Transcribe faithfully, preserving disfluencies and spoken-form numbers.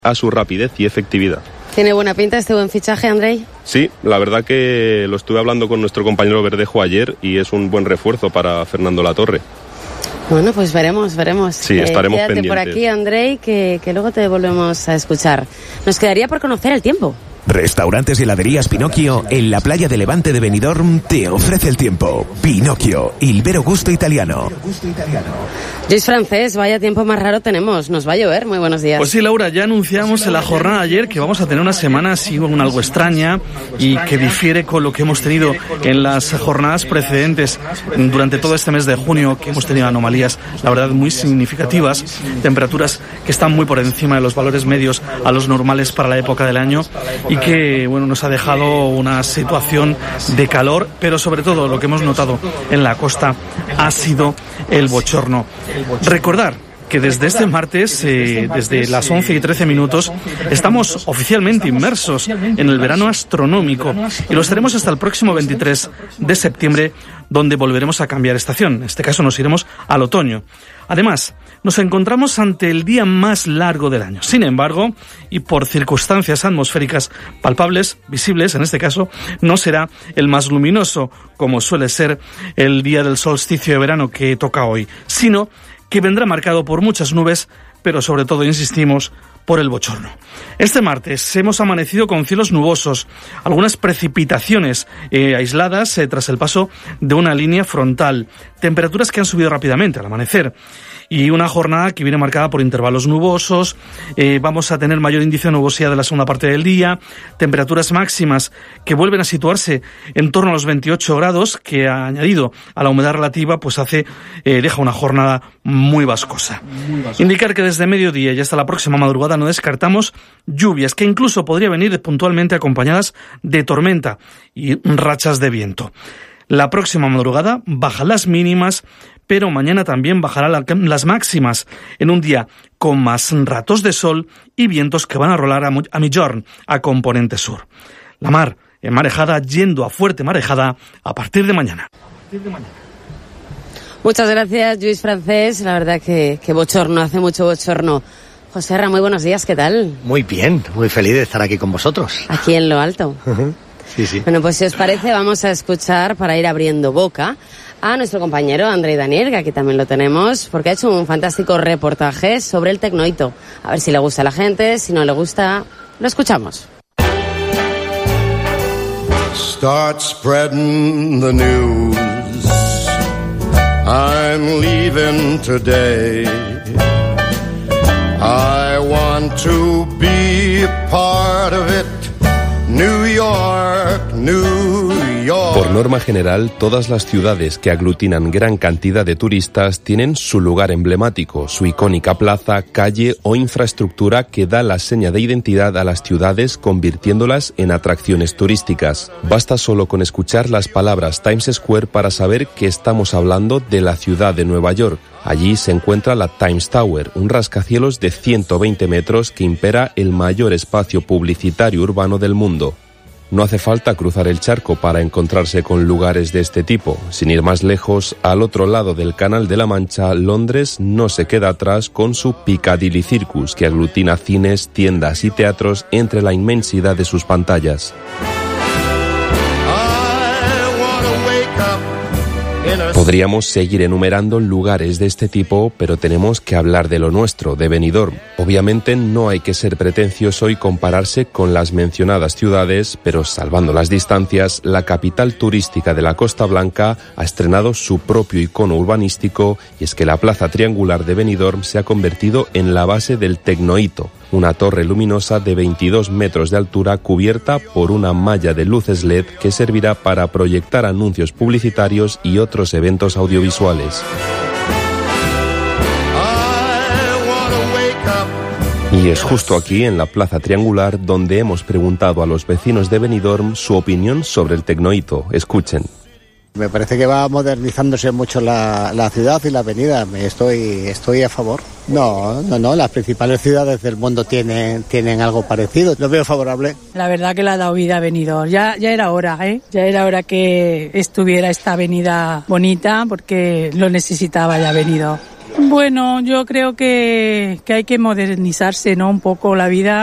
a su rapidez y efectividad. ¿Tiene buena pinta este buen fichaje, Andrei? Sí, la verdad que lo estuve hablando con nuestro compañero Verdejo ayer y es un buen refuerzo para Fernando Latorre. Bueno, pues veremos, veremos. Sí, estaremos eh, quédate pendientes. por aquí, Andrei, que, que luego te volvemos a escuchar. Nos quedaría por conocer el tiempo. Restaurantes y heladerías Pinocchio en la playa de Levante de Benidorm te ofrece el tiempo. Pinocchio, il vero gusto italiano. Luis Francés, vaya tiempo más raro tenemos. Nos va a llover. Muy buenos días. Pues sí, Laura, ya anunciamos en la jornada de ayer que vamos a tener una semana así un algo extraña y que difiere con lo que hemos tenido en las jornadas precedentes durante todo este mes de junio, que hemos tenido anomalías, la verdad, muy significativas, temperaturas que están muy por encima de los valores medios a los normales para la época del año y que, bueno, nos ha dejado una situación de calor, pero sobre todo lo que hemos notado en la costa ha sido el bochorno. Recordar que desde este martes, eh, desde las once y trece minutos, estamos oficialmente inmersos en el verano astronómico y lo estaremos hasta el próximo veintitrés de septiembre, donde volveremos a cambiar estación. En este caso nos iremos al otoño. Además, nos encontramos ante el día más largo del año. Sin embargo, y por circunstancias atmosféricas palpables, visibles en este caso, no será el más luminoso, como suele ser el día del solsticio de verano que toca hoy, sino que vendrá marcado por muchas nubes, pero sobre todo, insistimos, por el bochorno. Este martes hemos amanecido con cielos nubosos, algunas precipitaciones eh, aisladas eh, tras el paso de una línea frontal, temperaturas que han subido rápidamente al amanecer y una jornada que viene marcada por intervalos nubosos. Eh, vamos a tener mayor índice de nubosidad de la segunda parte del día, temperaturas máximas que vuelven a situarse en torno a los veintiocho grados, que añadido a la humedad relativa pues hace eh, deja una jornada muy vascosa. muy vascosa. Indicar que desde mediodía y hasta la próxima madrugada no descartamos lluvias que incluso podría venir puntualmente acompañadas de tormenta y rachas de viento. La próxima madrugada bajan las mínimas, pero mañana también bajará la, las máximas en un día con más ratos de sol y vientos que van a rolar a, a Migjorn, a componente sur. La mar en marejada, yendo a fuerte marejada a partir de mañana. A partir de mañana. Muchas gracias, Luis Francés. La verdad que, que bochorno, hace mucho bochorno. José Ra, muy buenos días, ¿qué tal? Muy bien, muy feliz de estar aquí con vosotros. Aquí en lo alto. Uh-huh. Sí, sí. Bueno, pues si os parece, vamos a escuchar, para ir abriendo boca, a nuestro compañero Andrei Daniel, que aquí también lo tenemos, porque ha hecho un fantástico reportaje sobre el Tecnohito. A ver si le gusta a la gente, si no le gusta, lo escuchamos. Start spreading the news. I'm leaving today. I want to be a part of it. New York, New York. Por norma general, todas las ciudades que aglutinan gran cantidad de turistas tienen su lugar emblemático, su icónica plaza, calle o infraestructura que da la seña de identidad a las ciudades, convirtiéndolas en atracciones turísticas. Basta solo con escuchar las palabras Times Square para saber que estamos hablando de la ciudad de Nueva York. Allí se encuentra la Times Tower, un rascacielos de ciento veinte metros que impera el mayor espacio publicitario urbano del mundo. No hace falta cruzar el charco para encontrarse con lugares de este tipo. Sin ir más lejos, al otro lado del Canal de la Mancha, Londres no se queda atrás con su Piccadilly Circus, que aglutina cines, tiendas y teatros entre la inmensidad de sus pantallas. Podríamos seguir enumerando lugares de este tipo, pero tenemos que hablar de lo nuestro, de Benidorm. Obviamente no hay que ser pretencioso y compararse con las mencionadas ciudades, pero salvando las distancias, la capital turística de la Costa Blanca ha estrenado su propio icono urbanístico, y es que la plaza triangular de Benidorm se ha convertido en la base del Tecnohito, una torre luminosa de veintidós metros de altura cubierta por una malla de luces L E D que servirá para proyectar anuncios publicitarios y otros eventos audiovisuales. Y es justo aquí, en la plaza triangular, donde hemos preguntado a los vecinos de Benidorm su opinión sobre el Tecnohito. Escuchen. Me parece que va modernizándose mucho la, la ciudad y la avenida. Estoy, estoy a favor. No, no, no. Las principales ciudades del mundo tienen, tienen algo parecido. Lo veo favorable. La verdad que le ha dado vida a Benidorm. Ya, ya era hora, ¿eh? Ya era hora que estuviera esta avenida bonita, porque lo necesitaba ya Benidorm. Bueno, yo creo que, que hay que modernizarse, ¿no? Un poco la vida.